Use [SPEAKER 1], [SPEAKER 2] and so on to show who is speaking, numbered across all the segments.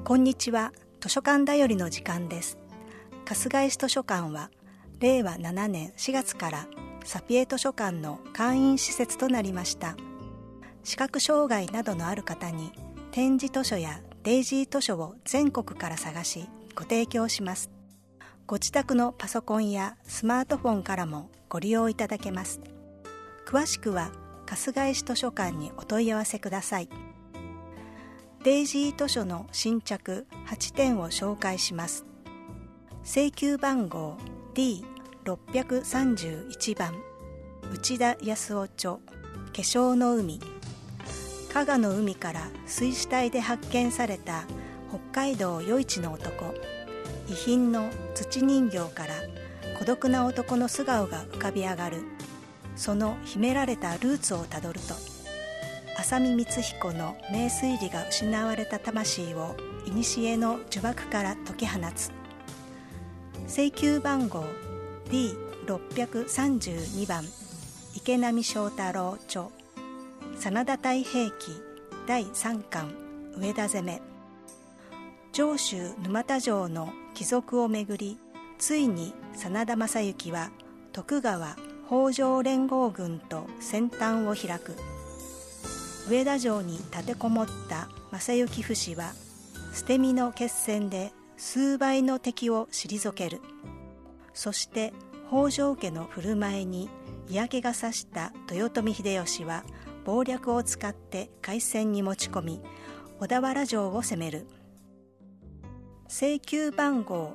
[SPEAKER 1] こんにちは。図書館だよりの時間です。春日井市図書館は令和7年4月からサピエ図書館の会員施設となりました。視覚障害などのある方に点字図書やデイジー図書を全国から探しご提供します。ご自宅のパソコンやスマートフォンからもご利用いただけます。詳しくは春日井市図書館にお問い合わせください。デイジー図書の新着8点を紹介します。請求番号 D631 番内田康夫著化粧の海。加賀の海から水死体で発見された北海道余市の男。遺品の土人形から孤独な男の素顔が浮かび上がる。その秘められたルーツをたどると、浅見光彦の名推理が失われた魂を古の呪縛から解き放つ。請求番号 D632 番池波正太郎著真田太平記第3巻上田攻め。上州沼田城の帰属をめぐり、ついに真田昌幸は徳川北条連合軍と戦端を開く。上田城に立てこもった正幸不死は捨て身の決戦で数倍の敵を退ける。そして北条家の振る舞いに嫌気がさした豊臣秀吉は謀略を使って海戦に持ち込み、小田原城を攻める。請求番号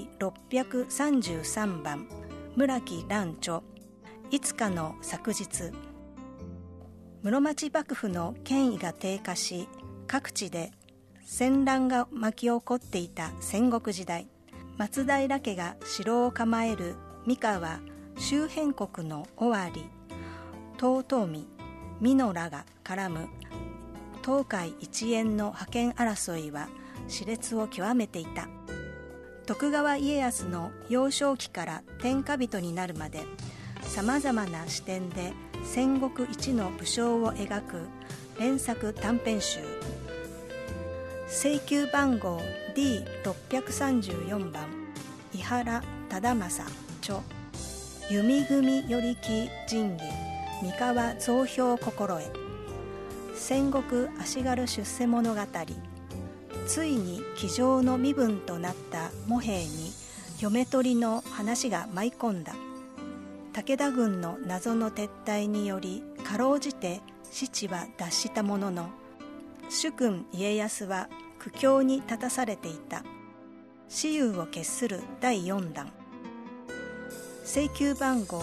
[SPEAKER 1] D633 番村木蘭著いつかの昨日。室町幕府の権威が低下し、各地で戦乱が巻き起こっていた戦国時代、松平家が城を構える三河周辺国の尾張、遠江、美濃らが絡む東海一円の覇権争いは熾烈を極めていた。徳川家康の幼少期から天下人になるまで、さまざまな視点で戦国一の武将を描く連作短編集。請求番号 D634 番伊原忠政著弓組よりき仁義三河増票心得。戦国足軽出世物語。ついに騎乗の身分となった茂平に嫁取りの話が舞い込んだ。武田軍の謎の撤退によりかろうじて死地は脱したものの、主君家康は苦境に立たされていた。雌雄を決する第4弾。請求番号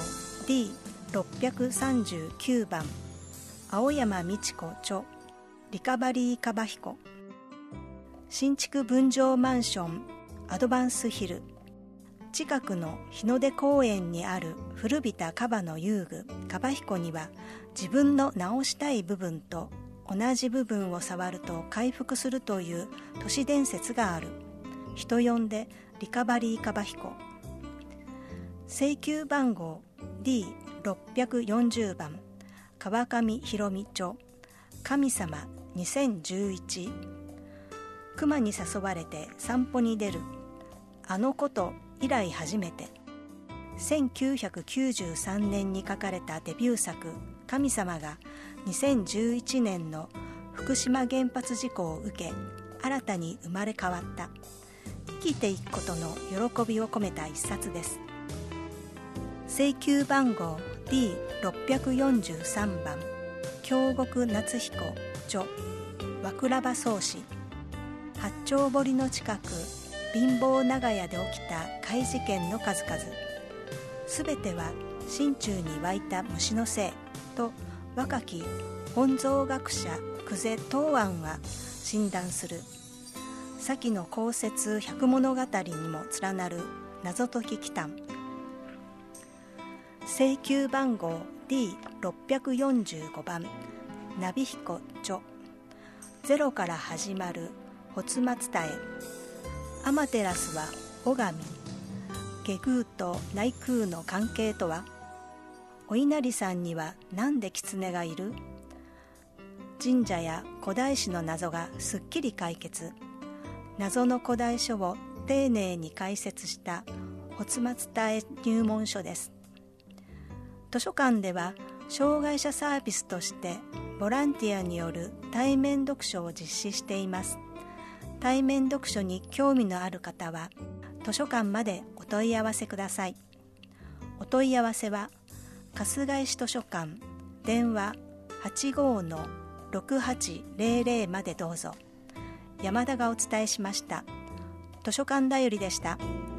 [SPEAKER 1] D639 番青山美智子著リカバリーカバヒコ。新築分譲マンションアドバンスヒル。近くの日の出公園にある古びたカバの遊具カバヒコには、自分の直したい部分と同じ部分を触ると回復するという都市伝説がある。人呼んでリカバリーカバヒコ。請求番号 D640 番川上博美著神様2011。熊に誘われて散歩に出る。あのこと以来初めて。1993年に書かれたデビュー作神様が2011年の福島原発事故を受け、新たに生まれ変わった。生きていくことの喜びを込めた一冊です。請求番号 D643 番京極夏彦著和倉場宗氏。八丁堀の近く貧乏長屋で起きた怪事件の数々。すべては心中に湧いた虫のせいと若き本草学者久世東庵は診断する。先の公説百物語にも連なる謎解き奇譚。請求番号 D645 番ナビ彦著ゼロから始まる発松田へ。アマテラスは尾上、下宮と内宮の関係とは。お稲荷さんにはなんで狐がいる。神社や古代史の謎がすっきり解決。 謎の古代書を丁寧に解説した発末体入門書です。図書館では障害者サービスとしてボランティアによる対面読書を実施しています。対面読書に興味のある方は図書館までお問い合わせください。お問い合わせは春日井市図書館電話 85-6800 までどうぞ。山田がお伝えしました。図書館だよりでした。